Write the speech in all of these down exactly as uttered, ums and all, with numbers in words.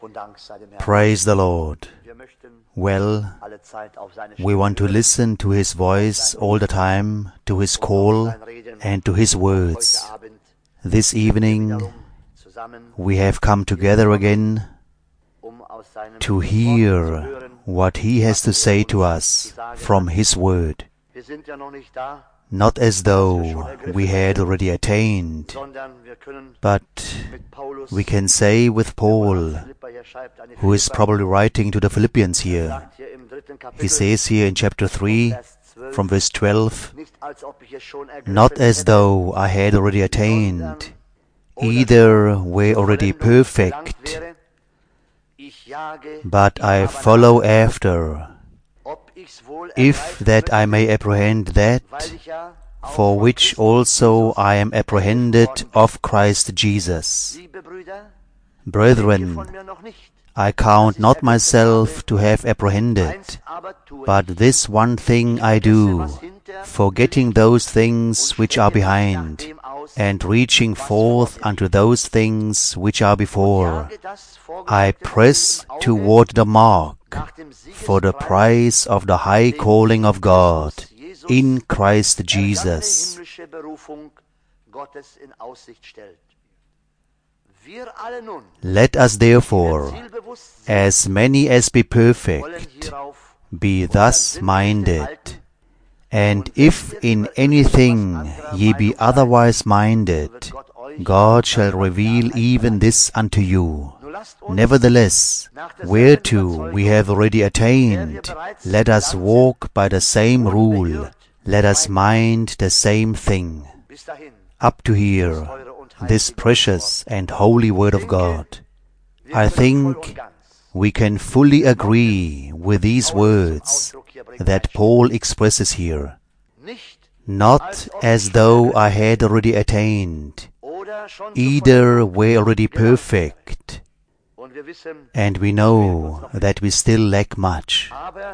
Praise the Lord. Well, we want to listen to His voice all the time, to His call and to His words. This evening we have come together again to hear what He has to say to us from His Word. Not as though we had already attained, but we can say with Paul, who is probably writing to the Philippians here. He says here in chapter three, from verse twelve, not as though I had already attained, either were already perfect, but I follow after, if that I may apprehend that, for which also I am apprehended of Christ Jesus. Brethren, I count not myself to have apprehended, but this one thing I do, forgetting those things which are behind, and reaching forth unto those things which are before, I press toward the mark, for the prize of the high calling of God, in Christ Jesus. Let us therefore, as many as be perfect, be thus minded. And if in anything ye be otherwise minded, God shall reveal even this unto you. Nevertheless, whereto we have already attained, let us walk by the same rule, let us mind the same thing. Up to here, this precious and holy Word of God. I think we can fully agree with these words that Paul expresses here. Not as though I had already attained, either were already perfect, and we know that we still lack much.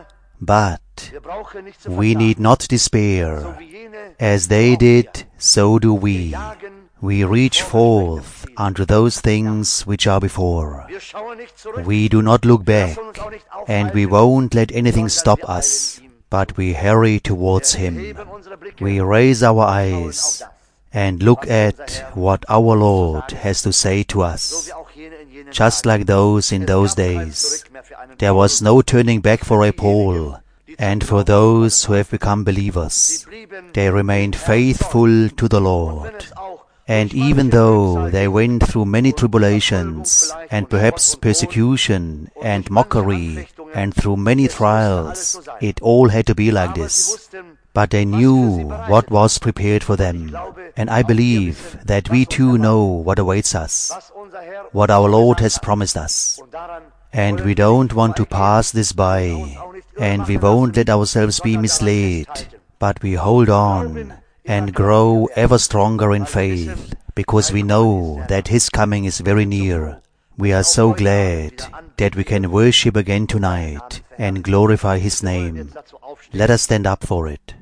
But we need not despair. As they did, so do we. We reach forth unto those things which are before. We do not look back, and we won't let anything stop us, but we hurry towards Him. We raise our eyes and look at what our Lord has to say to us. Just like those in those days, there was no turning back for a Paul, and for those who have become believers, they remained faithful to the Lord. And even though they went through many tribulations, and perhaps persecution and mockery, and through many trials, it all had to be like this. But they knew what was prepared for them. And I believe that we too know what awaits us, what our Lord has promised us. And we don't want to pass this by, and we won't let ourselves be misled, but we hold on and grow ever stronger in faith, because we know that His coming is very near. We are so glad that we can worship again tonight and glorify His name. Let us stand up for it.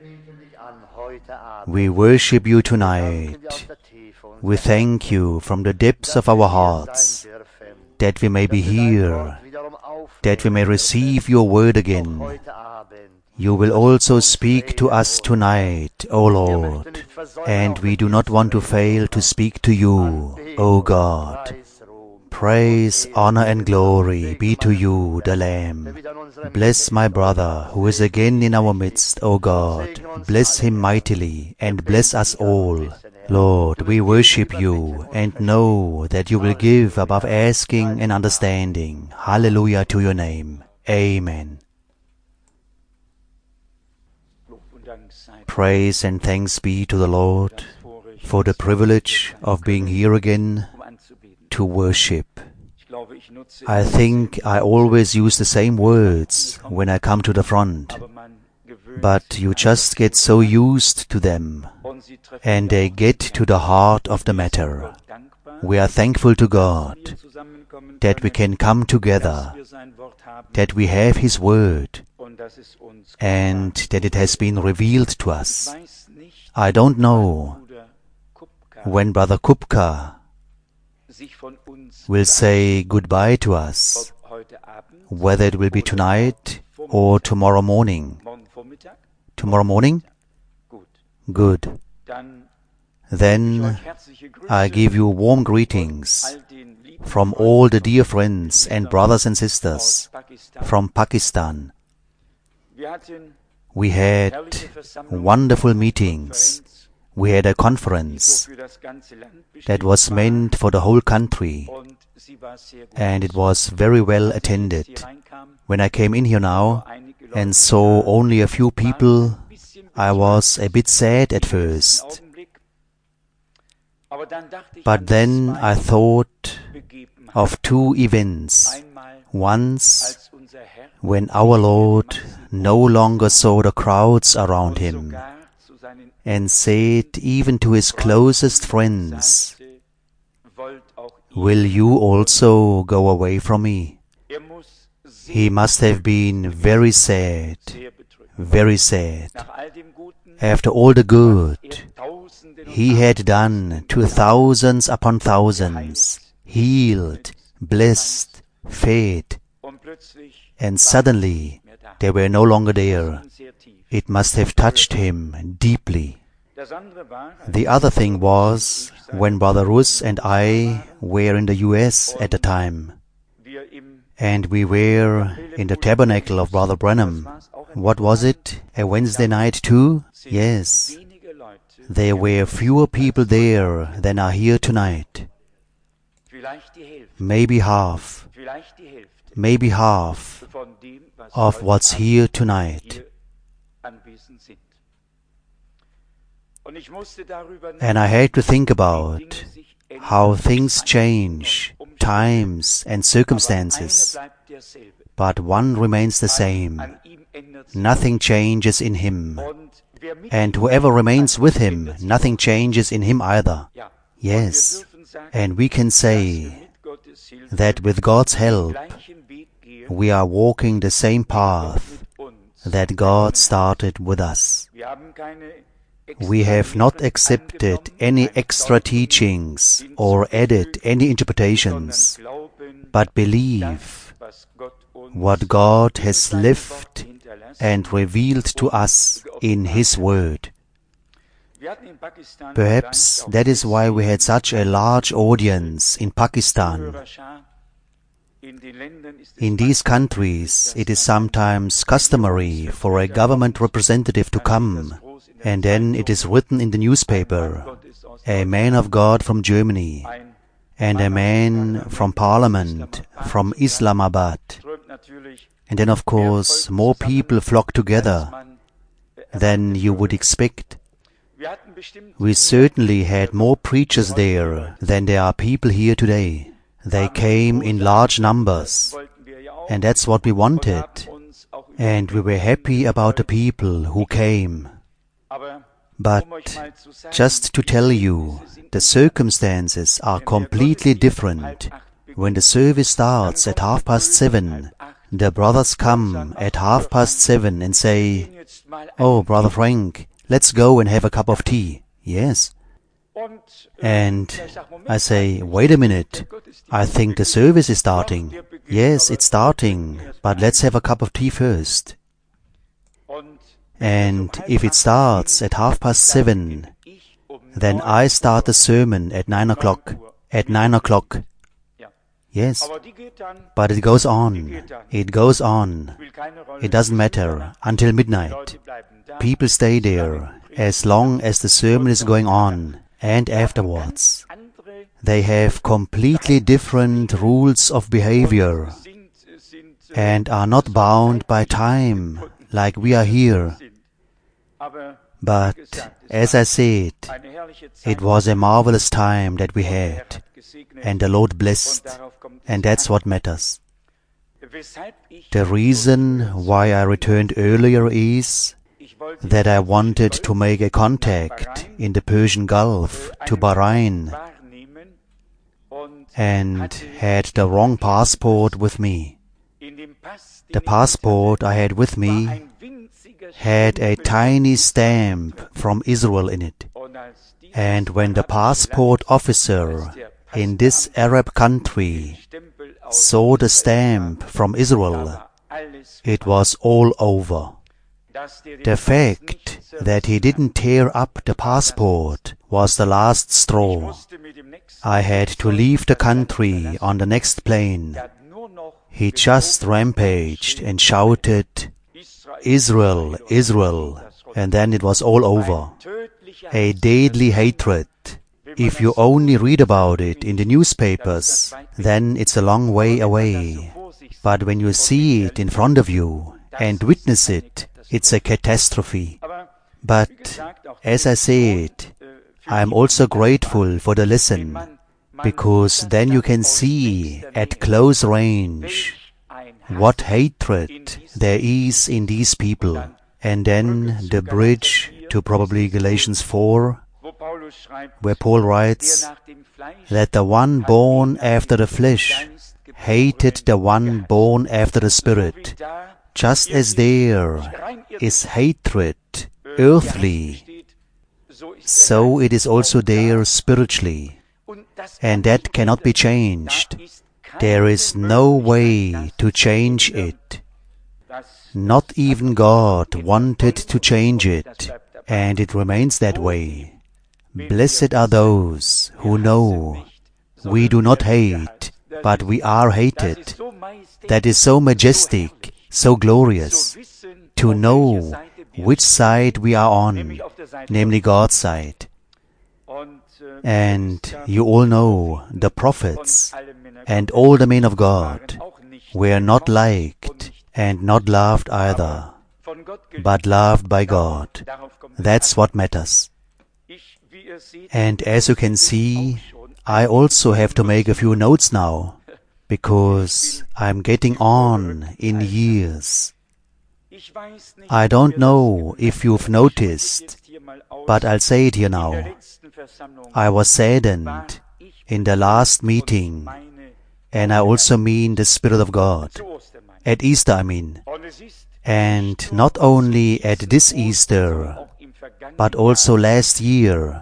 We worship You tonight. We thank You from the depths of our hearts, that we may be here, that we may receive Your word again. You will also speak to us tonight, O Lord, and we do not want to fail to speak to You, O God. Praise, honor, and glory be to You, the Lamb. Bless my brother, who is again in our midst, O God. Bless him mightily, and bless us all. Lord, we worship You, and know that You will give above asking and understanding. Hallelujah to Your name. Amen. Praise and thanks be to the Lord for the privilege of being here again to worship. I think I always use the same words when I come to the front, but you just get so used to them, and they get to the heart of the matter. We are thankful to God that we can come together, that we have His Word, and that it has been revealed to us. I don't know when Brother Kupka will say goodbye to us, whether it will be tonight or tomorrow morning. Tomorrow morning? Good. Then I give you warm greetings from all the dear friends and brothers and sisters from Pakistan. We had wonderful meetings. We had a conference that was meant for the whole country, and it was very well attended. When I came in here now and saw only a few people, I was a bit sad at first. But then I thought of two events. Once, when our Lord no longer saw the crowds around him, and said even to his closest friends, "Will you also go away from me?" He must have been very sad, very sad. After all the good he had done to thousands upon thousands, healed, blessed, fed, and suddenly they were no longer there. It must have touched him deeply. The other thing was when Brother Rus and I were in the U S at the time, and we were in the tabernacle of Brother Branham. What was it? A Wednesday night too? Yes. There were fewer people there than are here tonight. Maybe half, maybe half of what's here tonight. And I had to think about how things change, times and circumstances, but one remains the same. Nothing changes in him. And whoever remains with him, nothing changes in him either. Yes, and we can say that with God's help, we are walking the same path that God started with us. We have not accepted any extra teachings or added any interpretations, but believe what God has left and revealed to us in His Word. Perhaps that is why we had such a large audience in Pakistan. In these countries, it is sometimes customary for a government representative to come, and then it is written in the newspaper, a man of God from Germany, and a man from Parliament, from Islamabad. And then, of course, more people flock together than you would expect. We certainly had more preachers there than there are people here today. They came in large numbers, and that's what we wanted. And we were happy about the people who came. But just to tell you, the circumstances are completely different. When the service starts at half past seven, the brothers come at half past seven and say, "Oh, Brother Frank, let's go and have a cup of tea." Yes. And I say, "Wait a minute, I think the service is starting." "Yes, it's starting, but let's have a cup of tea first." And if it starts at half past seven, then I start the sermon at nine o'clock. At nine o'clock. Yes, but it goes on, it goes on. It doesn't matter, until midnight. People stay there as long as the sermon is going on, and afterwards. They have completely different rules of behavior, and are not bound by time, like we are here. But, as I said, it was a marvelous time that we had, and the Lord blessed, and that's what matters. The reason why I returned earlier is that I wanted to make a contact in the Persian Gulf to Bahrain, and had the wrong passport with me. The passport I had with me had a tiny stamp from Israel in it, and when the passport officer in this Arab country saw the stamp from Israel, it was all over. The fact that he didn't tear up the passport was the last straw. I had to leave the country on the next plane. He just rampaged and shouted, "Israel, Israel," and then it was all over. A deadly hatred. If you only read about it in the newspapers, then it's a long way away. But when you see it in front of you and witness it, it's a catastrophe. But, as I said, I am also grateful for the lesson, because then you can see at close range what hatred there is in these people. And then the bridge to probably Galatians four, where Paul writes that the one born after the flesh hated the one born after the Spirit. Just as there is hatred earthly, so it is also there spiritually, and that cannot be changed. There is no way to change it. Not even God wanted to change it, and it remains that way. Blessed are those who know we do not hate, but we are hated. That is so majestic, so glorious, to know which side we are on, namely God's side. And you all know the prophets and all the men of God were not liked and not loved either, but loved by God. That's what matters. And as you can see, I also have to make a few notes now, because I'm getting on in years. I don't know if you've noticed, but I'll say it here now. I was saddened in the last meeting, and I also mean the Spirit of God. At Easter, I mean. And not only at this Easter, but also last year,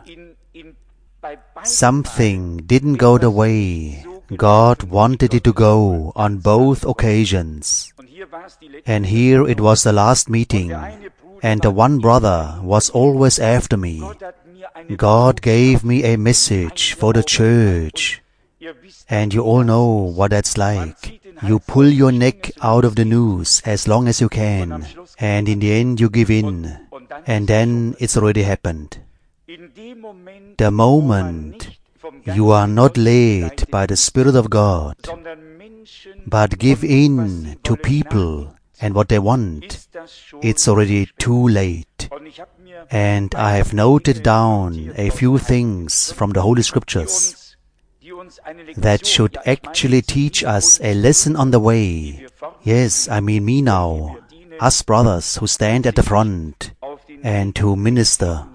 something didn't go the way God wanted it to go on both occasions. And here it was the last meeting, and the one brother was always after me. God gave me a message for the church, and you all know what that's like. You pull your neck out of the noose as long as you can, and in the end you give in, and then it's already happened. The moment you are not led by the Spirit of God, but give in to people and what they want, it's already too late. And I have noted down a few things from the Holy Scriptures that should actually teach us a lesson on the way. Yes, I mean me now, us brothers who stand at the front and who minister.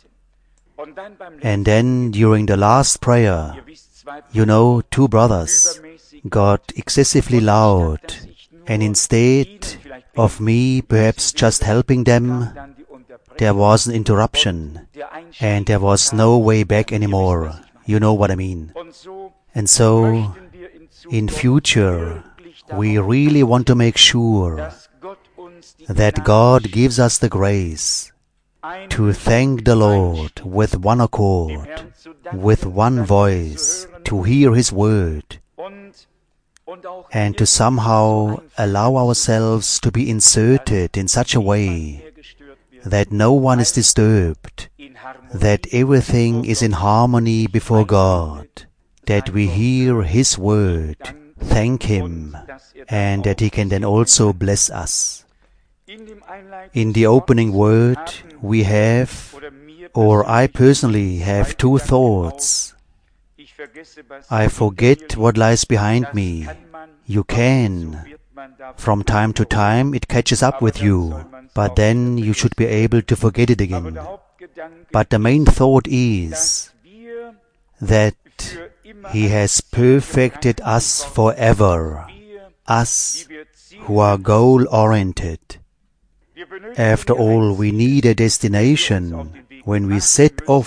And then during the last prayer, you know, two brothers got excessively loud, and instead of me perhaps just helping them, there was an interruption, and there was no way back anymore. You know what I mean. And so, in future, we really want to make sure that God gives us the grace to thank the Lord with one accord, with one voice, to hear His word, and to somehow allow ourselves to be inserted in such a way that no one is disturbed, that everything is in harmony before God, that we hear His word, thank Him, and that He can then also bless us. In the opening word, we have, or I personally have two thoughts. I forget what lies behind me. You can. From time to time it catches up with you, but then you should be able to forget it again. But the main thought is that He has perfected us forever, us who are goal-oriented. After all, we need a destination when we set off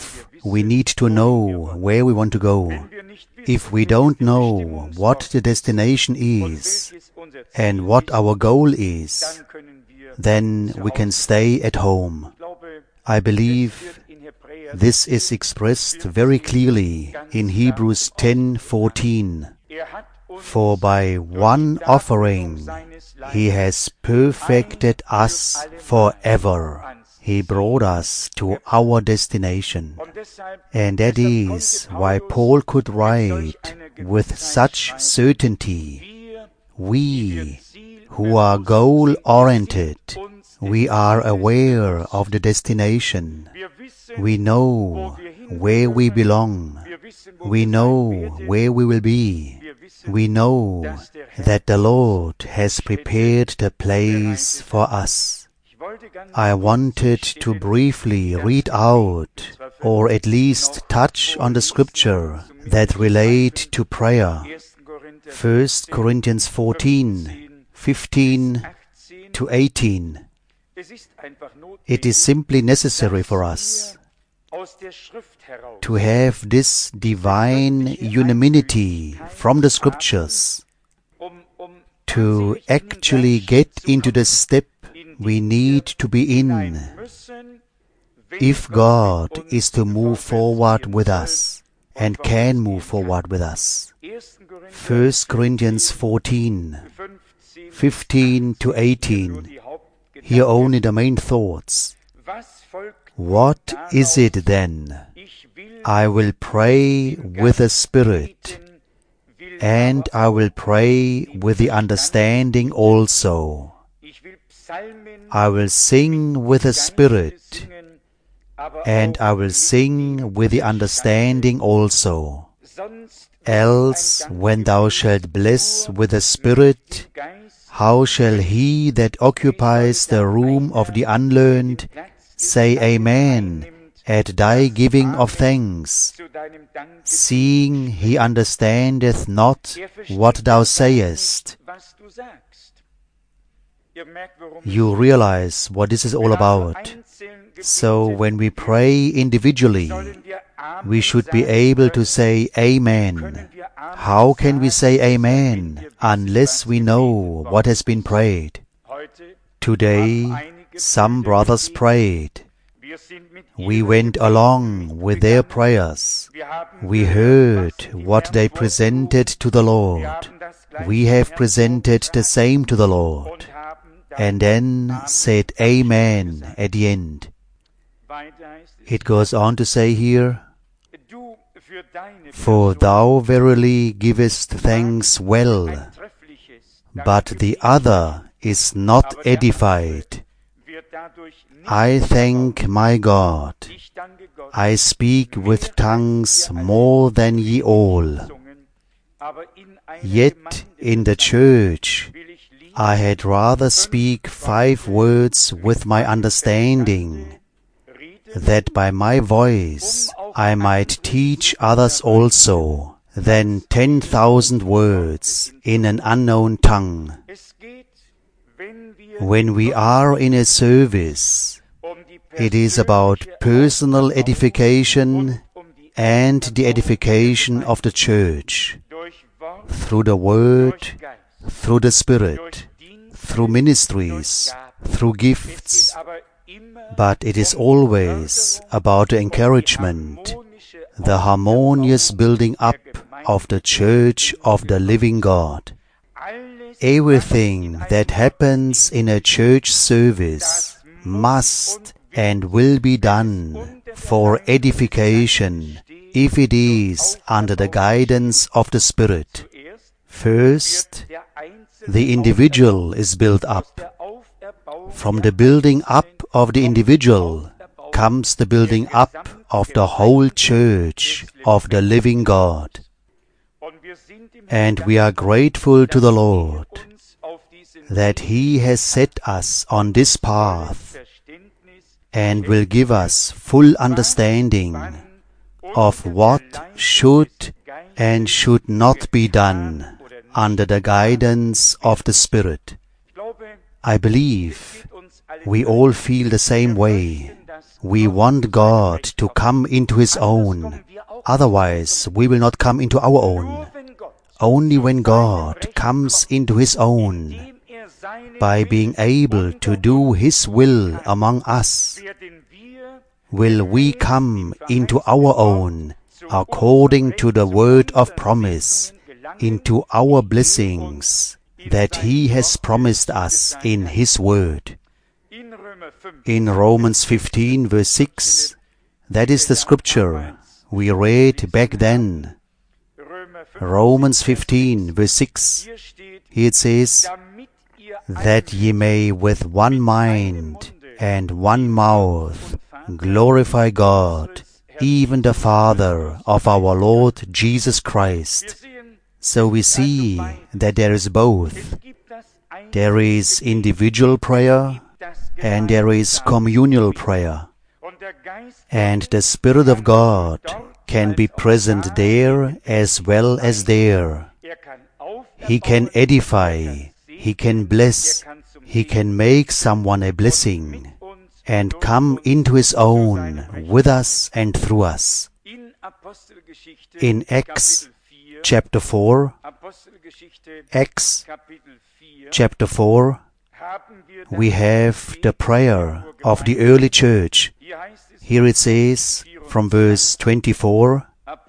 we need to know where we want to go. If we don't know what the destination is and what our goal is, then we can stay at home. I believe this is expressed very clearly in Hebrews ten fourteen. For by one offering He has perfected us forever. He brought us to our destination. And that is why Paul could write with such certainty, we who are goal-oriented, we are aware of the destination. We know where we belong. We know where we will be. We know that the Lord has prepared the place for us. I wanted to briefly read out, or at least touch on the scripture that relate to prayer. First Corinthians fourteen, fifteen to eighteen. It is simply necessary for us to have this divine unanimity from the scriptures to actually get into the step we need to be in if God is to move forward with us and can move forward with us. First Corinthians fourteen, fifteen to eighteen. Here only the main thoughts. What is it then? I will pray with the Spirit, and I will pray with the understanding also. I will sing with the Spirit, and I will sing with the understanding also. Else, when thou shalt bless with the Spirit, how shall he that occupies the room of the unlearned say Amen at thy giving of thanks, seeing he understandeth not what thou sayest? You realize what this is all about. So when we pray individually, we should be able to say Amen. How can we say Amen unless we know what has been prayed? Today, some brothers prayed. We went along with their prayers. We heard what they presented to the Lord. We have presented the same to the Lord, and then said Amen at the end. It goes on to say here, for thou verily givest thanks well, but the other is not edified. I thank my God. I speak with tongues more than ye all. Yet in the church I had rather speak five words with my understanding, that by my voice I might teach others also, than ten thousand words in an unknown tongue. When we are in a service, it is about personal edification and the edification of the church, through the Word, through the Spirit, through ministries, through gifts. But it is always about the encouragement, the harmonious building up of the church of the living God. Everything that happens in a church service must and will be done for edification if it is under the guidance of the Spirit. First, the individual is built up. From the building up of the individual comes the building up of the whole church of the living God. And we are grateful to the Lord that He has set us on this path and will give us full understanding of what should and should not be done under the guidance of the Spirit. I believe we all feel the same way. We want God to come into His own. Otherwise, we will not come into our own. Only when God comes into His own, by being able to do His will among us, will we come into our own, according to the word of promise, into our blessings that He has promised us in His word. In Romans fifteen, verse six, that is the scripture we read back then. Romans fifteen, verse six, here it says, that ye may with one mind and one mouth glorify God, even the Father of our Lord Jesus Christ. So we see that there is both. There is individual prayer and there is communal prayer. And the Spirit of God can be present there as well as there. He can edify, He can bless, He can make someone a blessing, and come into His own with us and through us. In Acts chapter four, Acts chapter four, we have the prayer of the early church. Here it says from verse twenty-four,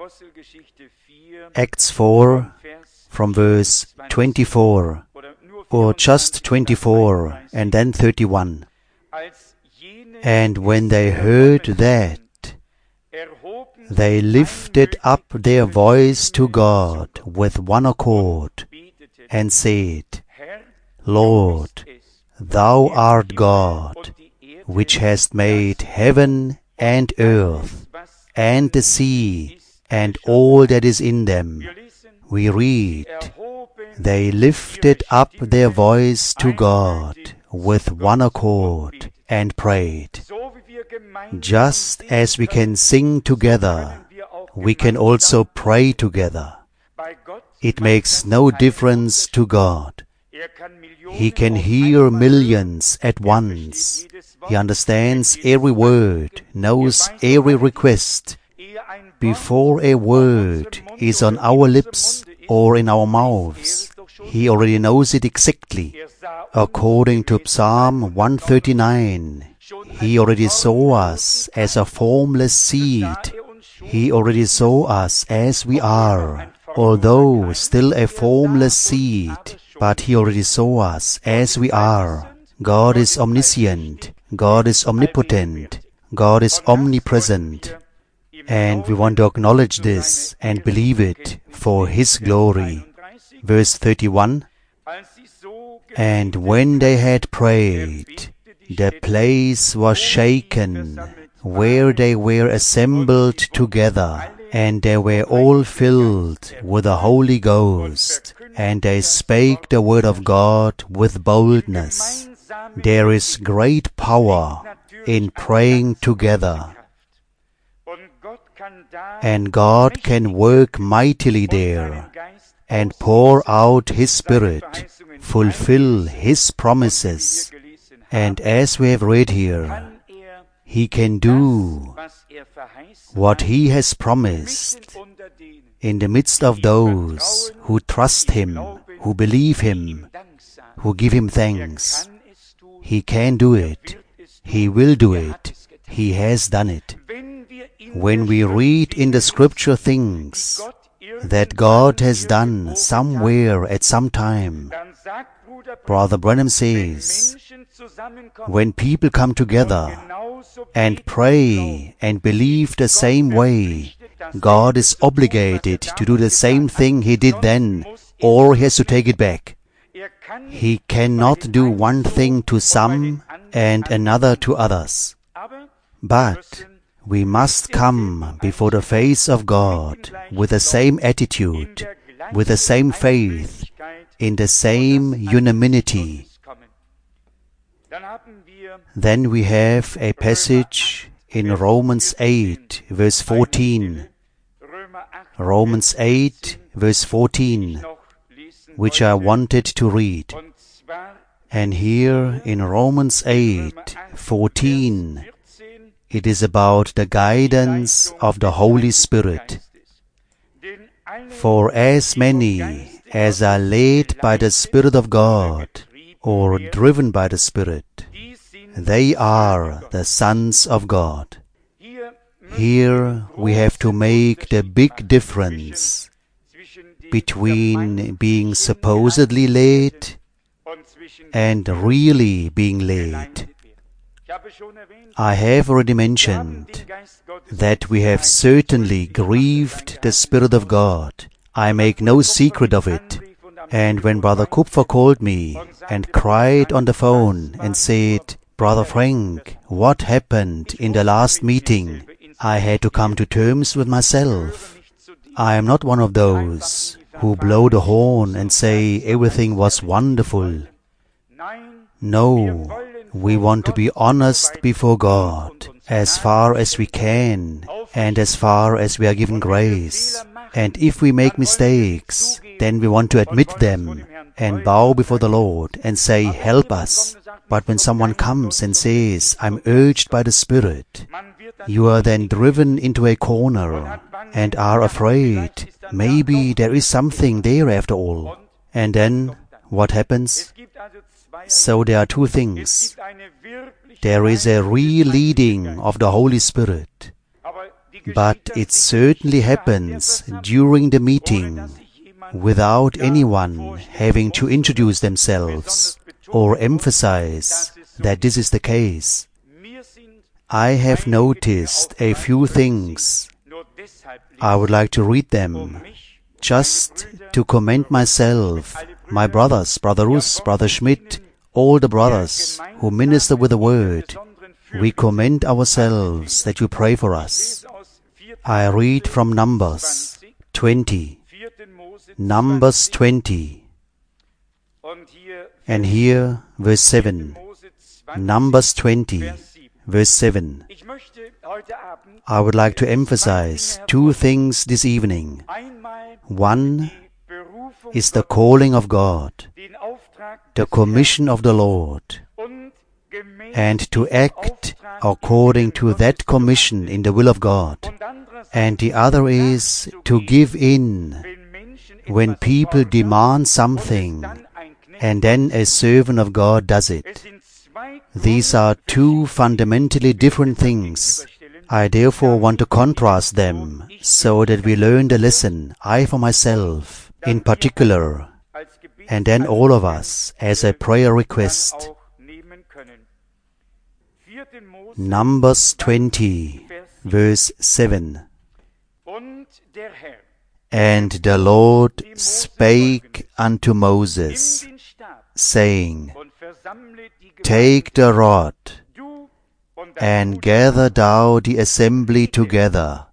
Acts four, from verse twenty-four, or just twenty-four, and then thirty-one. And when they heard that, they lifted up their voice to God with one accord, and said, Lord, Thou art God, which hast made heaven and earth, and the sea, and all that is in them. We read, they lifted up their voice to God with one accord, and prayed. Just as we can sing together, we can also pray together. It makes no difference to God. He can hear millions at once. He understands every word, knows every request. Before a word is on our lips or in our mouths, He already knows it exactly. According to Psalm one thirty-nine, He already saw us as a formless seed. He already saw us as we are, although still a formless seed, but He already saw us as we are. God is omniscient, God is omnipotent, God is omnipresent, and we want to acknowledge this and believe it for His glory. Verse thirty-one, and when they had prayed, the place was shaken, where they were assembled together, and they were all filled with the Holy Ghost, and they spake the word of God with boldness. There is great power in praying together, and God can work mightily there, and pour out His Spirit, fulfill His promises. And as we have read here, He can do what He has promised in the midst of those who trust Him, who believe Him, who give Him thanks. He can do it. He will do it. He has done it. When we read in the Scripture things that God has done somewhere at some time, Brother Branham says, when people come together and pray and believe the same way, God is obligated to do the same thing He did then, or He has to take it back. He cannot do one thing to some and another to others. But we must come before the face of God with the same attitude, with the same faith, in the same unanimity. Then we have a passage in Romans eight, verse fourteen. Romans eight, verse fourteen, which I wanted to read. And here in Romans eight, fourteen, It is about the guidance of the Holy Spirit. For as many as are led by the Spirit of God, or driven by the Spirit, they are the sons of God. Here we have to make the big difference between being supposedly led and really being led. I have already mentioned that we have certainly grieved the Spirit of God. I make no secret of it. And when Brother Kupfer called me and cried on the phone and said, "Brother Frank, what happened in the last meeting?" I had to come to terms with myself. I am not one of those who blow the horn and say everything was wonderful. No, we want to be honest before God as far as we can and as far as we are given grace. And if we make mistakes, then we want to admit them and bow before the Lord and say, "Help us." But when someone comes and says, "I'm urged by the Spirit," you are then driven into a corner and are afraid. Maybe there is something there after all. And then what happens? So there are two things. There is a real leading of the Holy Spirit, but it certainly happens during the meeting without anyone having to introduce themselves or emphasize that this is the case. I have noticed a few things. I would like to read them, just to commend myself, my brothers, Brother Russ, Brother Schmidt, all the brothers who minister with the Word. We commend ourselves that you pray for us. I read from Numbers twenty. Numbers twenty. And here, verse seven. Numbers twenty, verse seven. I would like to emphasize two things this evening. One is the calling of God, the commission of the Lord, and to act according to that commission in the will of God. And the other is to give in when people demand something, and then a servant of God does it. These are two fundamentally different things. I therefore want to contrast them so that we learn the lesson, I for myself in particular, and then all of us as a prayer request. Numbers twenty, verse seven. And the Lord spake unto Moses, saying, Take the rod, and gather thou the assembly together,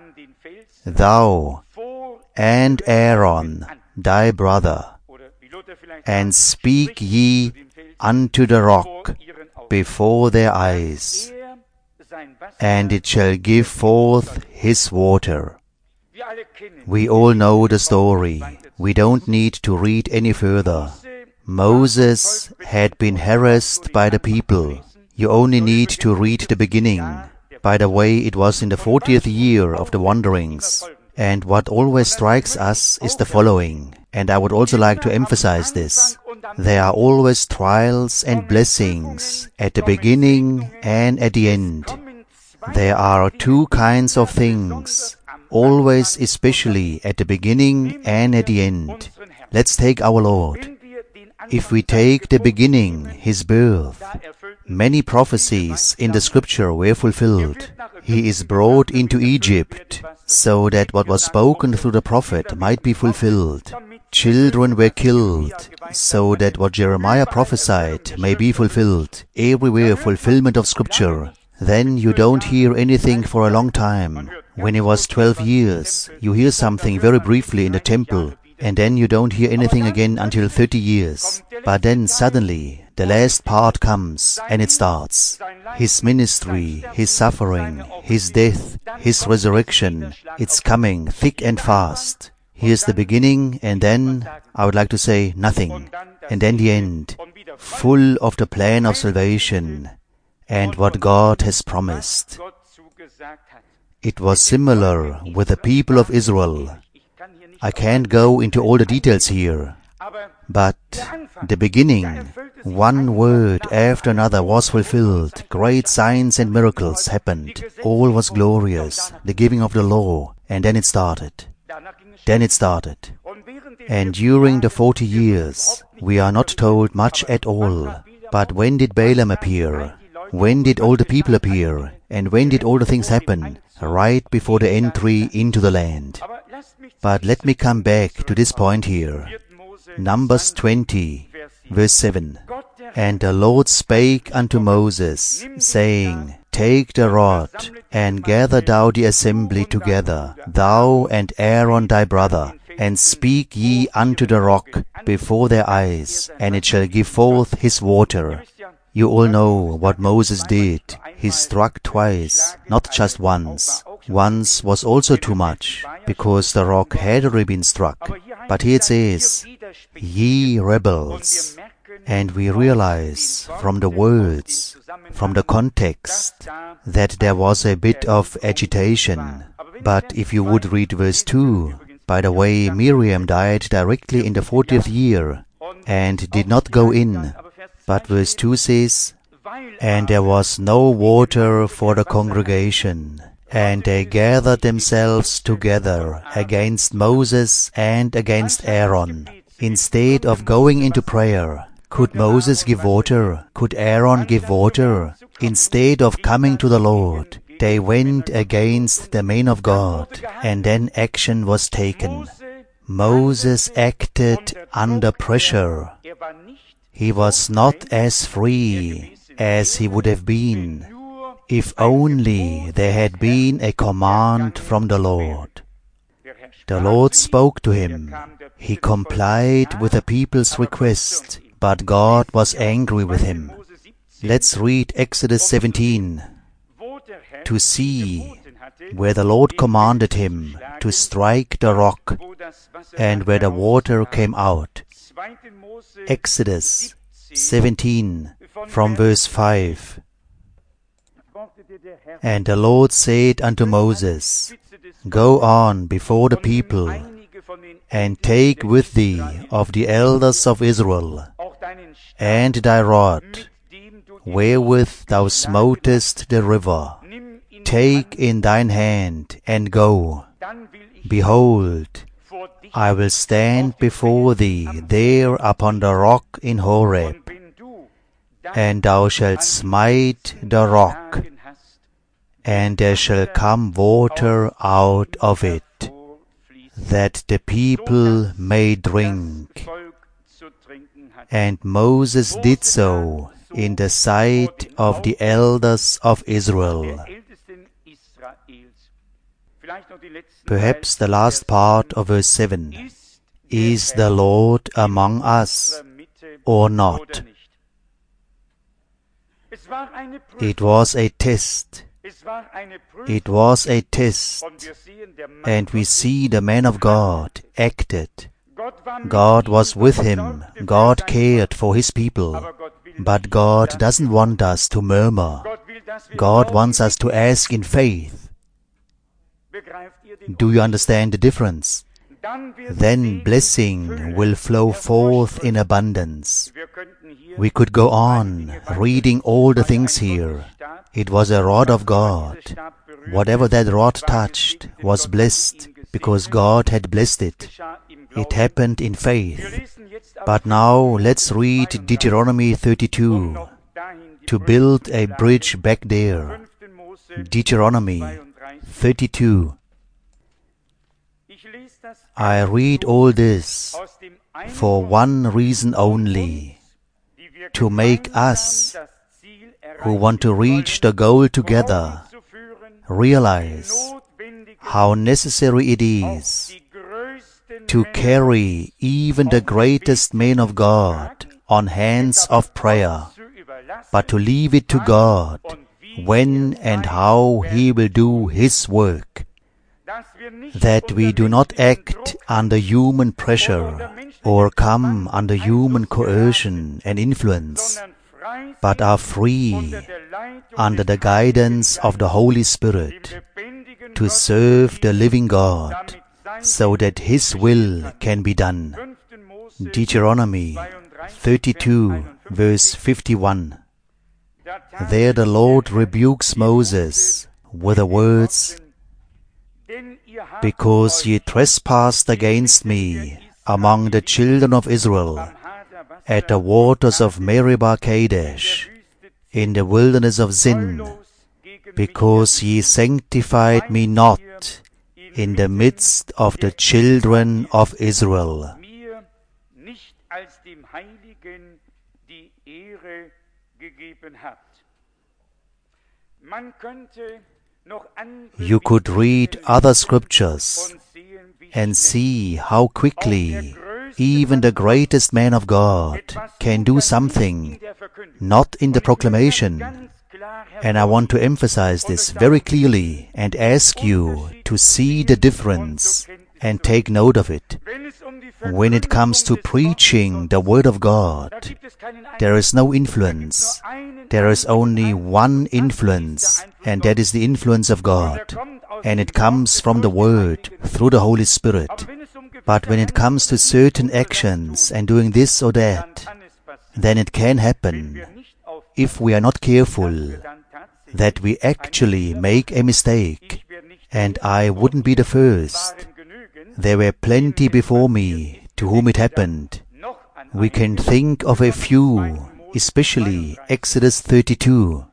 thou and Aaron thy brother, and speak ye unto the rock before their eyes, and it shall give forth his water. We all know the story. We don't need to read any further. Moses had been harassed by the people. You only need to read the beginning. By the way, it was in the fortieth year of the wanderings. And what always strikes us is the following, and I would also like to emphasize this. There are always trials and blessings at the beginning and at the end. There are two kinds of things, always especially at the beginning and at the end. Let's take our Lord. If we take the beginning, His birth, many prophecies in the Scripture were fulfilled. He is brought into Egypt, so that what was spoken through the prophet might be fulfilled. Children were killed, so that what Jeremiah prophesied may be fulfilled. Everywhere fulfillment of Scripture. Then you don't hear anything for a long time. When he was twelve years, you hear something very briefly in the temple, and then you don't hear anything again until thirty years. But then suddenly, the last part comes, and it starts. His ministry, His suffering, His death, His resurrection, it's coming thick and fast. Here's the beginning, and then, I would like to say, nothing. And then the end, full of the plan of salvation. and what God has promised. It was similar with the people of Israel. I can't go into all the details here, but the beginning, one word after another was fulfilled. Great signs and miracles happened. All was glorious, the giving of the law, and then it started. Then it started. And during the forty years, we are not told much at all. But when did Balaam appear? When did all the people appear? And when did all the things happen? Right before the entry into the land. But let me come back to this point here. Numbers twenty, verse seven. And the Lord spake unto Moses, saying, Take the rod, and gather thou the assembly together, thou and Aaron thy brother, and speak ye unto the rock before their eyes, and it shall give forth his water. You all know what Moses did. He struck twice, not just once. Once was also too much, because the rock had already been struck. But here it says, Ye rebels. And we realize from the words, from the context, that there was a bit of agitation. But if you would read verse two, by the way, Miriam died directly in the fortieth year, and did not go in. But verse two says, And there was no water for the congregation, and they gathered themselves together against Moses and against Aaron. Instead of going into prayer, could Moses give water? Could Aaron give water? Instead of coming to the Lord, they went against the men of God, and then action was taken. Moses acted under pressure. He was not as free as he would have been if only there had been a command from the Lord. The Lord spoke to him. He complied with the people's request, but God was angry with him. Let's read Exodus seventeen to see where the Lord commanded him to strike the rock and where the water came out. Exodus seventeen from verse five. And the Lord said unto Moses, Go on before the people, and take with thee of the elders of Israel, and thy rod, wherewith thou smotest the river, take in thine hand, and go. Behold, I will stand before thee there upon the rock in Horeb, and thou shalt smite the rock, and there shall come water out of it, that the people may drink. And Moses did so in the sight of the elders of Israel. Perhaps the last part of verse seven. Is the Lord among us or not? It was a test. It was a test, and we see the man of God acted. God was with him. God cared for his people. But God doesn't want us to murmur. God wants us to ask in faith. Do you understand the difference? Then blessing will flow forth in abundance. We could go on reading all the things here. It was a rod of God. Whatever that rod touched was blessed, because God had blessed it. It happened in faith. But now let's read Deuteronomy thirty-two, to build a bridge back there. Deuteronomy thirty-two. I read all this for one reason only, to make us, who want to reach the goal together, realize how necessary it is to carry even the greatest men of God on hands of prayer, but to leave it to God when and how He will do His work, that we do not act under human pressure or come under human coercion and influence, but are free under the guidance of the Holy Spirit, to serve the living God, so that His will can be done. Deuteronomy thirty-two, verse fifty-one. There the Lord rebukes Moses with the words, "Because ye trespassed against me among the children of Israel, at the waters of Meribah Kadesh, in the wilderness of Zin, because ye sanctified me not in the midst of the children of Israel." You could read other scriptures and see how quickly even the greatest man of God can do something, not in the proclamation. And I want to emphasize this very clearly and ask you to see the difference and take note of it. When it comes to preaching the Word of God, there is no influence. There is only one influence, and that is the influence of God. And it comes from the Word, through the Holy Spirit. But when it comes to certain actions and doing this or that, then it can happen, if we are not careful, that we actually make a mistake. And I wouldn't be the first. There were plenty before me to whom it happened. We can think of a few, especially Exodus thirty-two.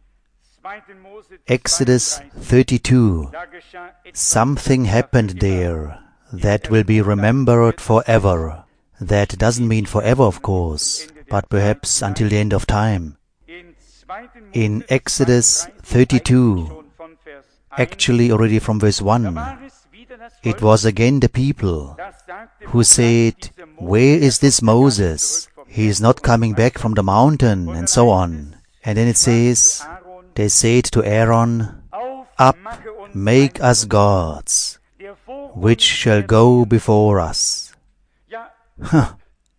Exodus thirty-two. Something happened there that will be remembered forever. That doesn't mean forever, of course, but perhaps until the end of time. In Exodus thirty-two, actually already from verse one, it was again the people who said, "Where is this Moses? He is not coming back from the mountain," and so on. And then it says, they said to Aaron, "Up, make us gods, which shall go before us." Huh.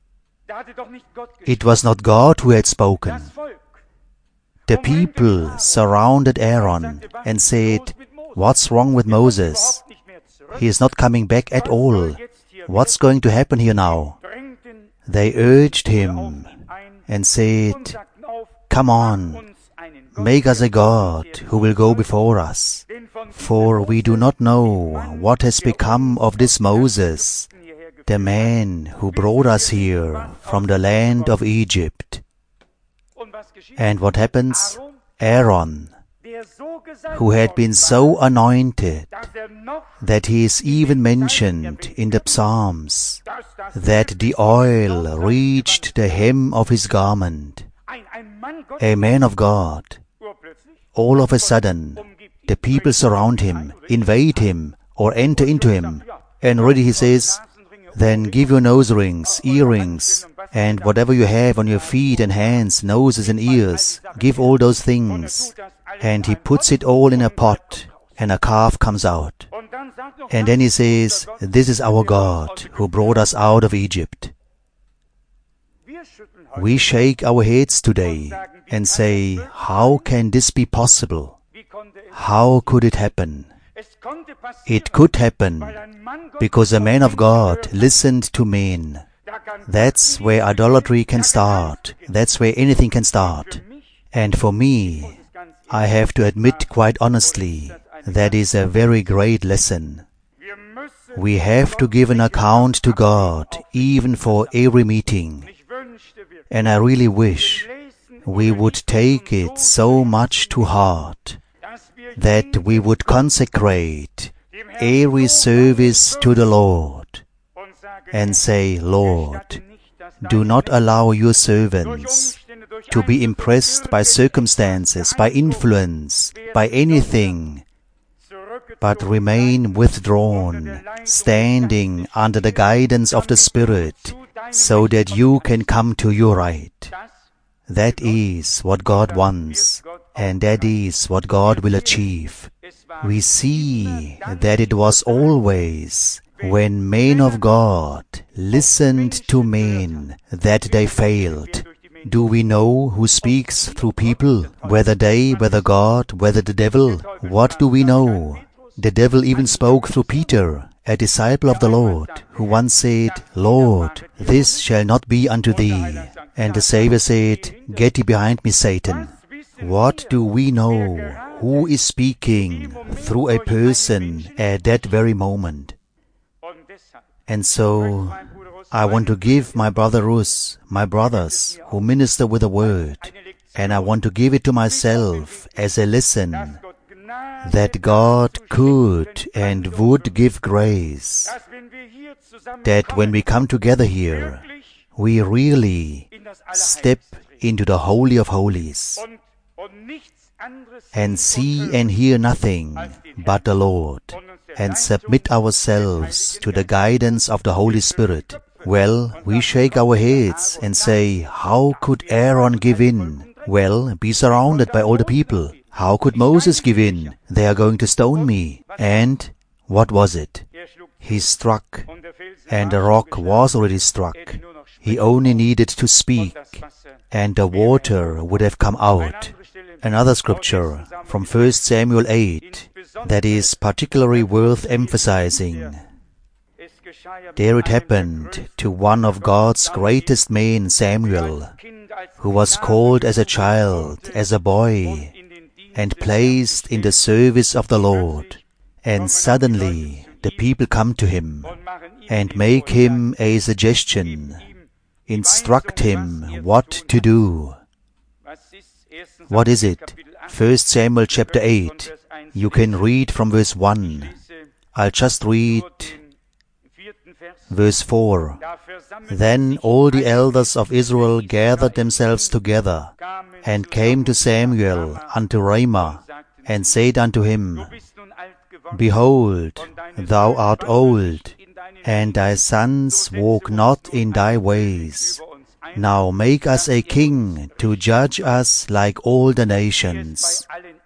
It was not God who had spoken. The people surrounded Aaron and said, "What's wrong with Moses? He is not coming back at all. What's going to happen here now?" They urged him and said, "Come on, make us a God who will go before us. For we do not know what has become of this Moses, the man who brought us here from the land of Egypt." And what happens? Aaron, who had been so anointed that he is even mentioned in the Psalms, that the oil reached the hem of his garment. A man of God. All of a sudden, the people surround him, invade him, or enter into him, and already he says, "Then give your nose rings, earrings, and whatever you have on your feet and hands, noses and ears, give all those things." And he puts it all in a pot, and a calf comes out. And then he says, "This is our God who brought us out of Egypt." We shake our heads today and say, how can this be possible? How could it happen? It could happen because a man of God listened to men. That's where idolatry can start. That's where anything can start. And for me, I have to admit quite honestly, that is a very great lesson. We have to give an account to God, even for every meeting. And I really wish we would take it so much to heart that we would consecrate every service to the Lord and say, "Lord, do not allow your servants to be impressed by circumstances, by influence, by anything, but remain withdrawn, standing under the guidance of the Spirit, so that you can come to your right." That is what God wants, and that is what God will achieve. We see that it was always when men of God listened to men that they failed. Do we know who speaks through people? Whether they, whether God, whether the devil? What do we know? The devil even spoke through Peter, a disciple of the Lord, who once said, Lord, this shall not be unto thee. And the Savior said, Get thee behind me, Satan. What do we know? Who is speaking through a person at that very moment? And so, I want to give my brother Rus, my brothers, who minister with the word, and I want to give it to myself as a lesson, that God could and would give grace, that when we come together here, we really step into the Holy of Holies, and see and hear nothing but the Lord, and submit ourselves to the guidance of the Holy Spirit. Well, we shake our heads and say, how could Aaron give in? Well, be surrounded by all the people. How could Moses give in? They are going to stone me. And what was it? He struck, and the rock was already struck. He only needed to speak, and the water would have come out. Another scripture from First Samuel eight that is particularly worth emphasizing. There it happened to one of God's greatest men, Samuel, who was called as a child, as a boy, and placed in the service of the Lord. And suddenly the people come to him and make him a suggestion, instruct him what to do. What is it? First Samuel chapter eight. You can read from verse one. I'll just read verse four. Then all the elders of Israel gathered themselves together, and came to Samuel unto Ramah, and said unto him, Behold, thou art old, and thy sons walk not in thy ways. Now make us a king to judge us like all the nations.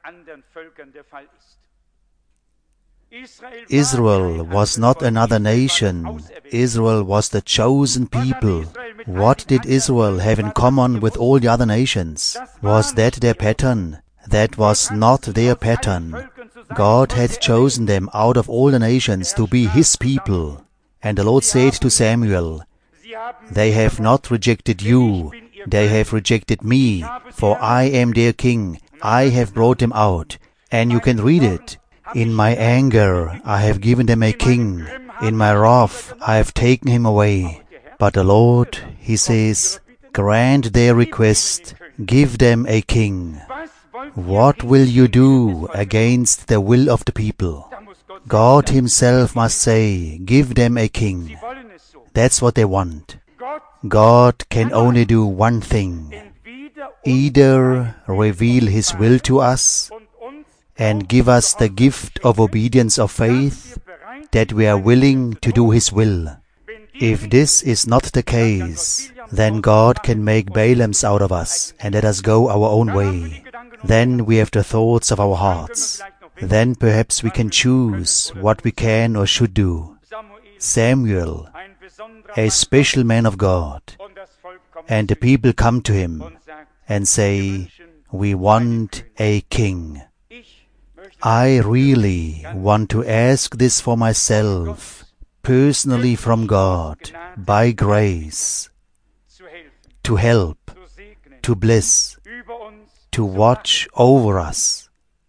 Israel was not another nation. Israel was the chosen people. What did Israel have in common with all the other nations? Was that their pattern? That was not their pattern. God had chosen them out of all the nations to be His people. And the Lord said to Samuel, They have not rejected you, they have rejected me, for I am their king. I have brought them out. And you can read it. In my anger I have given them a king. In my wrath I have taken him away. But the Lord, He says, grant their request, give them a king. What will you do against the will of the people? God Himself must say, give them a king. That's what they want. God can only do one thing. Either reveal His will to us and give us the gift of obedience of faith, that we are willing to do His will. If this is not the case, then God can make Balaams out of us and let us go our own way. Then we have the thoughts of our hearts. Then perhaps we can choose what we can or should do. Samuel, a special man of God, and the people come to him and say, we want a king. I really want to ask this for myself, personally from God, by grace, to help, to bless, to watch over us,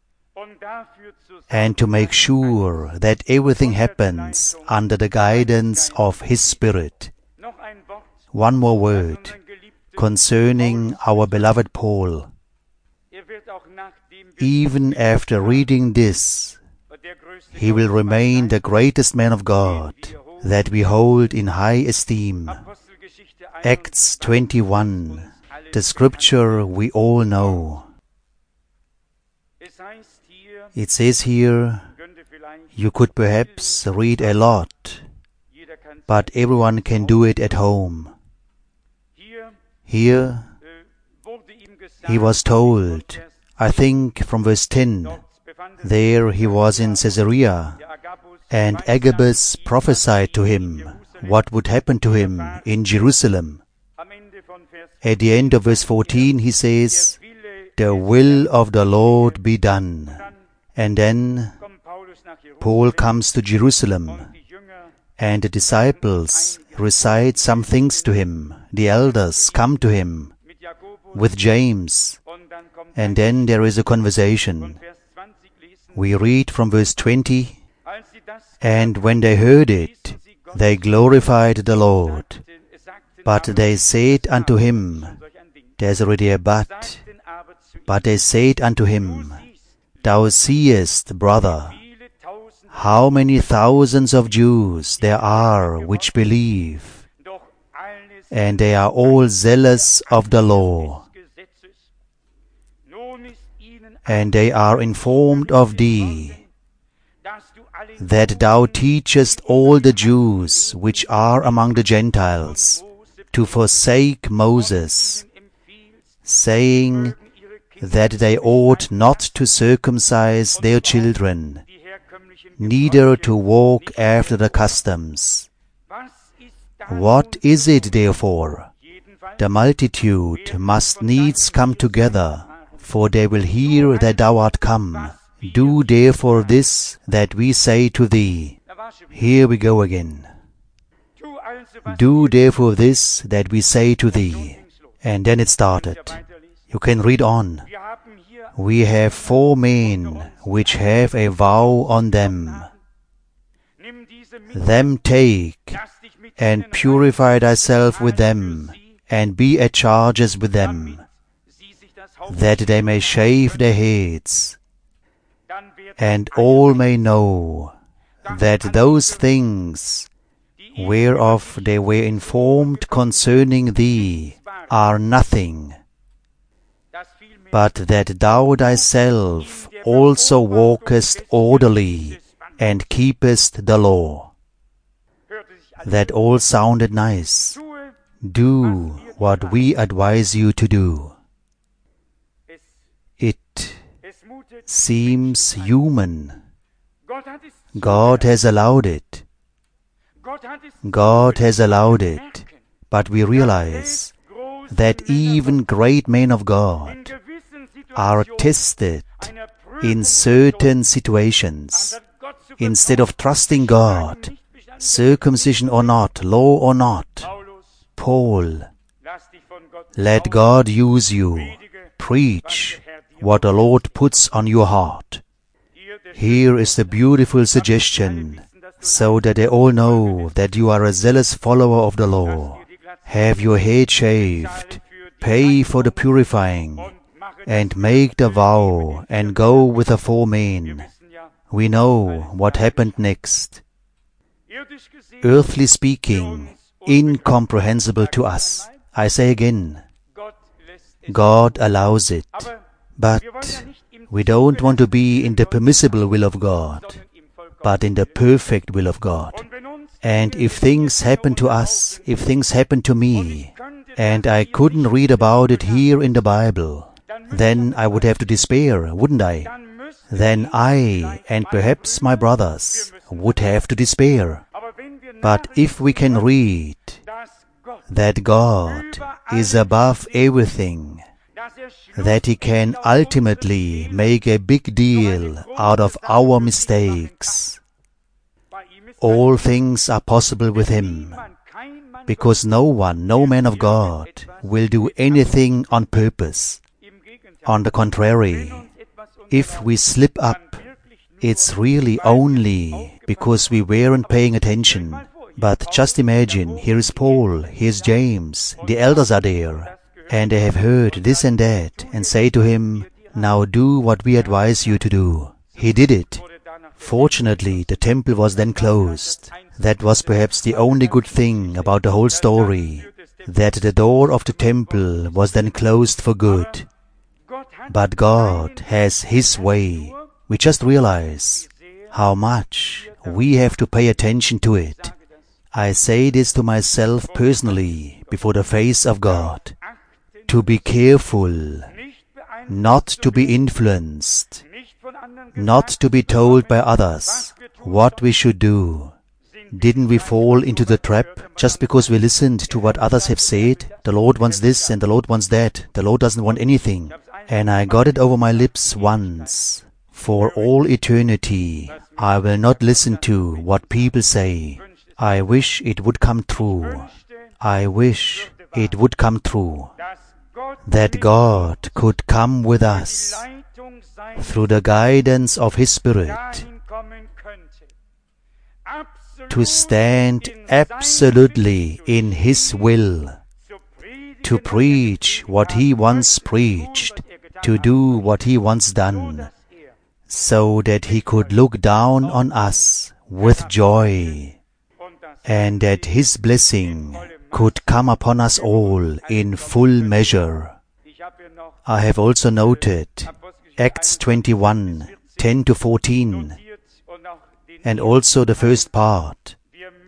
and to make sure that everything happens under the guidance of His Spirit. One more word concerning our beloved Paul. Even after reading this, he will remain the greatest man of God that we hold in high esteem. Acts twenty-one, the scripture we all know. It says here, you could perhaps read a lot, but everyone can do it at home. Here, he was told, I think from verse ten, there he was in Caesarea, and Agabus prophesied to him what would happen to him in Jerusalem. At the end of verse fourteen he says, "The will of the Lord be done." And then Paul comes to Jerusalem, and the disciples recite some things to him. The elders come to him with James, and then there is a conversation. We read from verse twenty, "And when they heard it, they glorified the Lord. But they said unto him," there's already a but, "but they said unto him, Thou seest, brother, how many thousands of Jews there are which believe, and they are all zealous of the law. And they are informed of thee, that thou teachest all the Jews which are among the Gentiles to forsake Moses, saying that they ought not to circumcise their children, neither to walk after the customs. What is it therefore? The multitude must needs come together, for they will hear that thou art come. Do therefore this that we say to thee." Here we go again. "Do therefore this that we say to thee." And then it started. You can read on. "We have four men which have a vow on them. Them take, and purify thyself with them, and be at charges with them, that they may shave their heads, and all may know that those things whereof they were informed concerning thee are nothing, but that thou thyself also walkest orderly, and keepest the law." That all sounded nice. Do what we advise you to do. It seems human. God has allowed it. God has allowed it. But we realize that even great men of God are tested in certain situations. Instead of trusting God, circumcision or not, law or not, Paul, let God use you. Preach what the Lord puts on your heart. Here is the beautiful suggestion, so that they all know that you are a zealous follower of the law. Have your head shaved, pay for the purifying, and make the vow, and go with the four men. We know what happened next. Earthly speaking, incomprehensible to us. I say again, God allows it. But we don't want to be in the permissible will of God, but in the perfect will of God. And if things happen to us, if things happen to me, and I couldn't read about it here in the Bible, then I would have to despair, wouldn't I? Then I, and perhaps my brothers, would have to despair. But if we can read that God is above everything, that He can ultimately make a big deal out of our mistakes, all things are possible with Him, because no one, no man of God, will do anything on purpose. On the contrary, if we slip up, it's really only because we weren't paying attention. But just imagine, here is Paul, here's James, the elders are there, and they have heard this and that, and say to him, "Now do what we advise you to do." He did it. Fortunately, the temple was then closed. That was perhaps the only good thing about the whole story, that the door of the temple was then closed for good. But God has His way. We just realize how much we have to pay attention to it. I say this to myself personally before the face of God. To be careful, not to be influenced, not to be told by others what we should do. Didn't we fall into the trap just because we listened to what others have said? The Lord wants this and the Lord wants that. The Lord doesn't want anything. And I got it over my lips once. For all eternity, I will not listen to what people say. I wish it would come true. I wish it would come true. That God could come with us through the guidance of His Spirit to stand absolutely in His will, to preach what He once preached, to do what He once done, so that He could look down on us with joy, and that His blessing could come upon us all in full measure. I have also noted Acts twenty-one, ten to fourteen, and also the first part.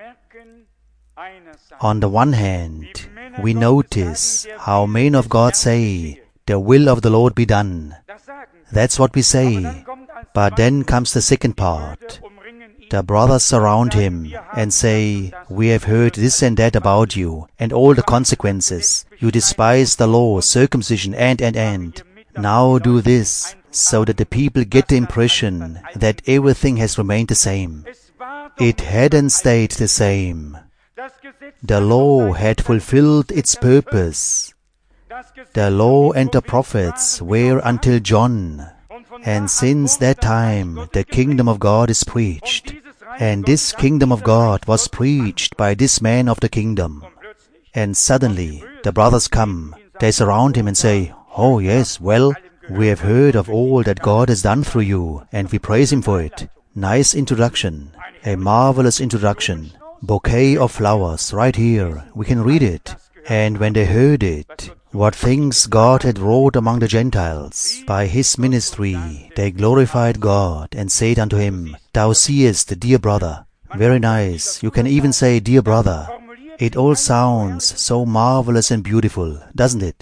On the one hand, we notice how men of God say, "The will of the Lord be done." That's what we say. But then comes the second part. The brothers surround him and say, "We have heard this and that about you, and all the consequences. You despise the law, circumcision, and, and, and. Now do this," so that the people get the impression that everything has remained the same. It hadn't stayed the same. The law had fulfilled its purpose. The law and the prophets were until John. And since that time, the kingdom of God is preached. And this kingdom of God was preached by this man of the kingdom. And suddenly, the brothers come. They surround him and say, "Oh yes, well, we have heard of all that God has done through you, and we praise Him for it." Nice introduction. A marvelous introduction. Bouquet of flowers, right here. We can read it. And when they heard it, what things God had wrought among the Gentiles by His ministry, they glorified God and said unto him, "Thou seest, dear brother." Very nice. You can even say, "Dear brother." It all sounds so marvelous and beautiful, doesn't it?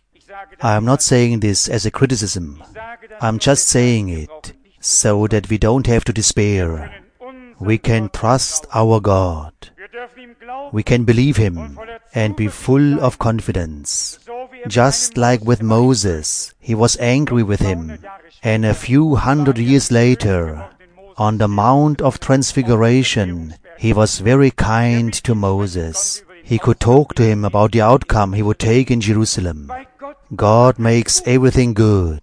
I am not saying this as a criticism. I'm just saying it so that we don't have to despair. We can trust our God. We can believe Him and be full of confidence. Just like with Moses, He was angry with him, and a few hundred years later, on the Mount of Transfiguration, He was very kind to Moses. He could talk to him about the outcome he would take in Jerusalem. God makes everything good.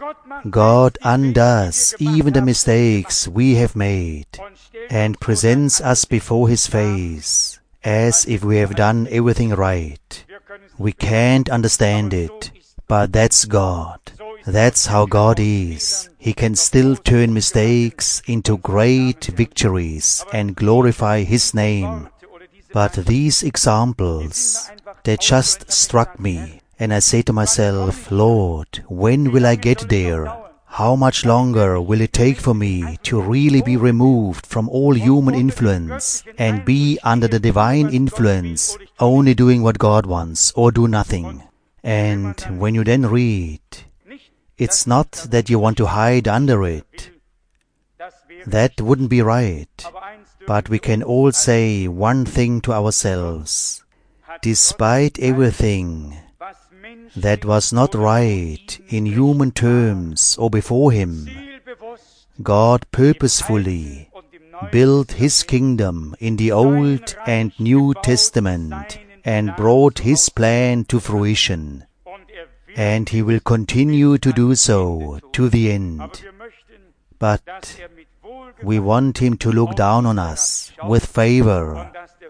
God undoes even the mistakes we have made and presents us before His face as if we have done everything right. We can't understand it, but that's God. That's how God is. He can still turn mistakes into great victories and glorify His name. But these examples, they just struck me, and I say to myself, "Lord, when will I get there? How much longer will it take for me to really be removed from all human influence and be under the divine influence, only doing what God wants or do nothing?" And when you then read, it's not that you want to hide under it. That wouldn't be right. But we can all say one thing to ourselves. Despite everything that was not right in human terms or before Him, God purposefully built His kingdom in the Old and New Testament and brought His plan to fruition. And He will continue to do so to the end. But we want Him to look down on us with favor,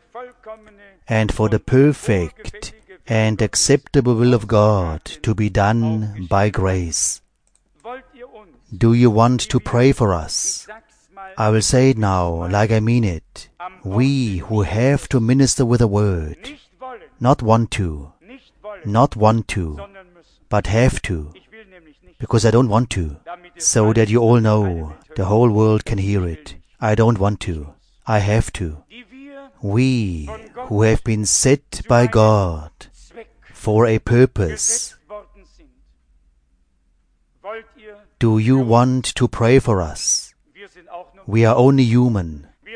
and for the perfect and acceptable will of God to be done by grace. Do you want to pray for us? I will say it now like I mean it. We who have to minister with a word, not want to, not want to, but have to, because I don't want to, so that you all know, the whole world can hear it. I don't want to, I have to. We who have been set by God for a purpose. Do you want to pray for us? We are only human.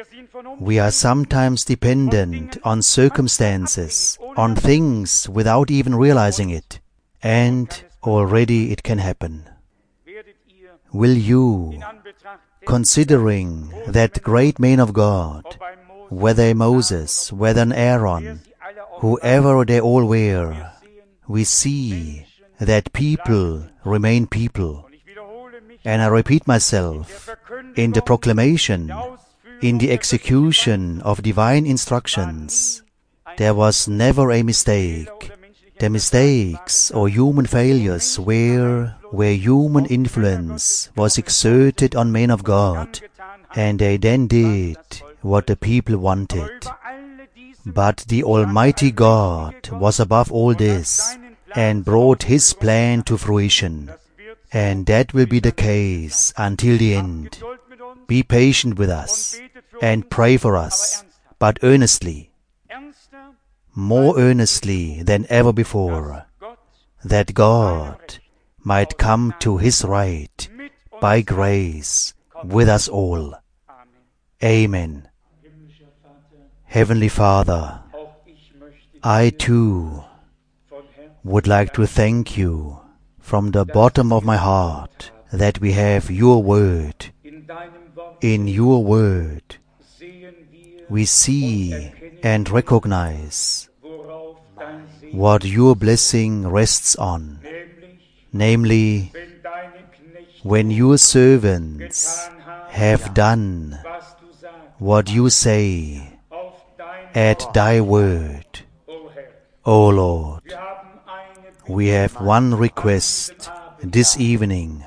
We are sometimes dependent on circumstances, on things without even realizing it, and already it can happen. Will you, considering that great men of God, whether Moses, whether Aaron, whoever they all were, we see that people remain people. And I repeat myself, in the proclamation, in the execution of divine instructions, there was never a mistake. The mistakes or human failures were where human influence was exerted on men of God, and they then did what the people wanted. But the Almighty God was above all this and brought His plan to fruition. And that will be the case until the end. Be patient with us and pray for us, but earnestly, more earnestly than ever before, that God might come to His right by grace with us all. Amen. Heavenly Father, I too would like to thank you from the bottom of my heart that we have your word. In your word, we see and recognize what your blessing rests on, namely, when your servants have done what you say at thy word. O Lord, we have one request this evening.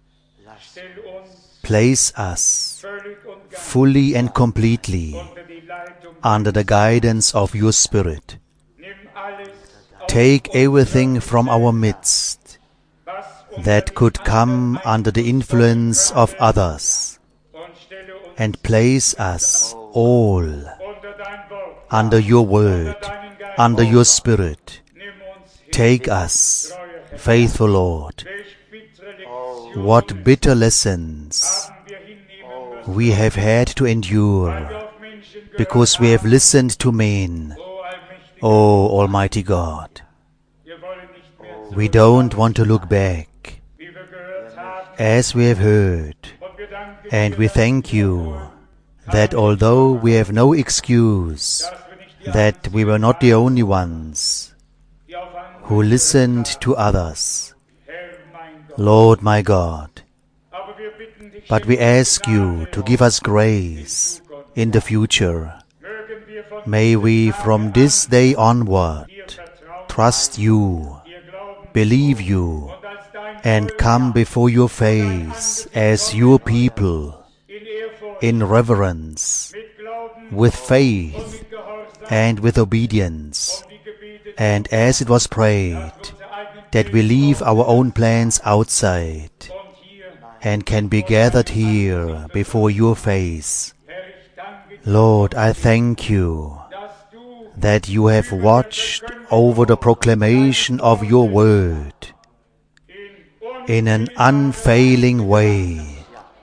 Place us fully and completely under the guidance of your Spirit. Take everything from our midst that could come under the influence of others, and place us all under your word, under your Spirit. Take us, faithful Lord. What bitter lessons we have had to endure because we have listened to men. O Almighty God, we don't want to look back, as we have heard, and we thank you that although we have no excuse, that we were not the only ones who listened to others, Lord my God. But we ask you to give us grace in the future. May we from this day onward trust you, believe you, and come before your face as your people, in reverence, with faith, and with obedience. And as it was prayed, that we leave our own plans outside and can be gathered here before your face. Lord, I thank you that you have watched over the proclamation of your word in an unfailing way.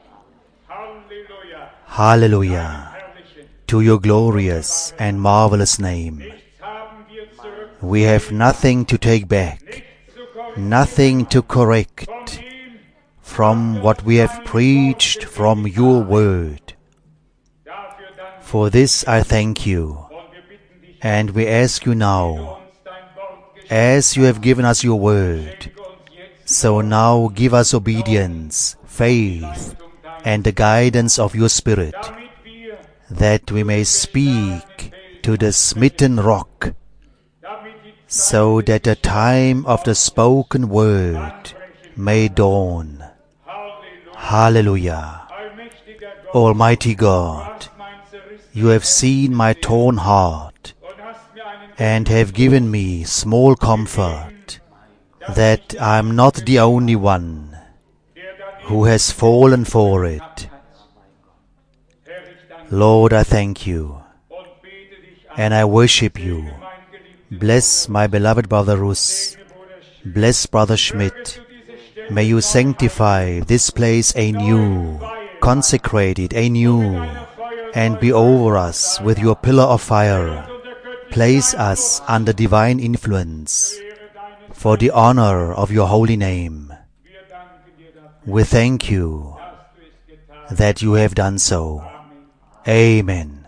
Hallelujah to your glorious and marvelous name. We have nothing to take back, nothing to correct from what we have preached from your word. For this I thank you, and we ask you now, as you have given us your word, so now give us obedience, faith, and the guidance of your Spirit, that we may speak to the smitten rock, so that the time of the spoken word may dawn. Hallelujah. Almighty God, you have seen my torn heart and have given me small comfort that I am not the only one who has fallen for it. Lord, I thank you and I worship you. Bless my beloved brother Rus. Bless brother Schmidt. May you sanctify this place anew, consecrate it anew, and be over us with your pillar of fire. Place us under divine influence for the honor of your holy name. We thank you that you have done so. Amen.